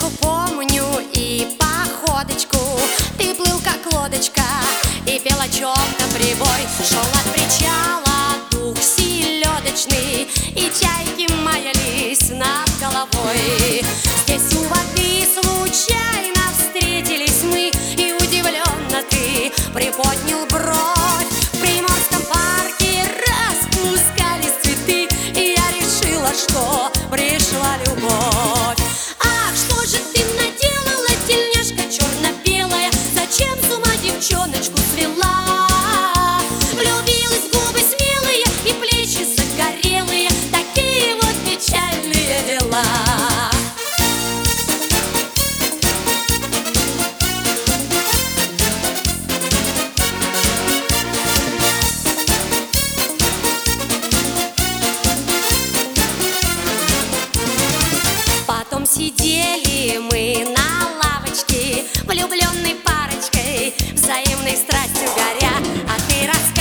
Улыбочку помню и походочку. Ты плыл как лодочка и пел о чем-то прибой. Шел от причала дух селедочный, и чайки маялись над головой. Здесь у воды случайно встретились мы, и удивленно ты приподнял бровь. В Приморском парке распускались цветы, и я решила, что пришла любовь. Ах, что же ты наделала, тельняшка черно-белая? Зачем с ума девчоночку свела? Влюбилась в губы смелые и плечи загорелые, такие вот печальные дела. Потом сидели мы на лавочке, влюбленной парочкой, взаимной страстью горя. А ты рассказывала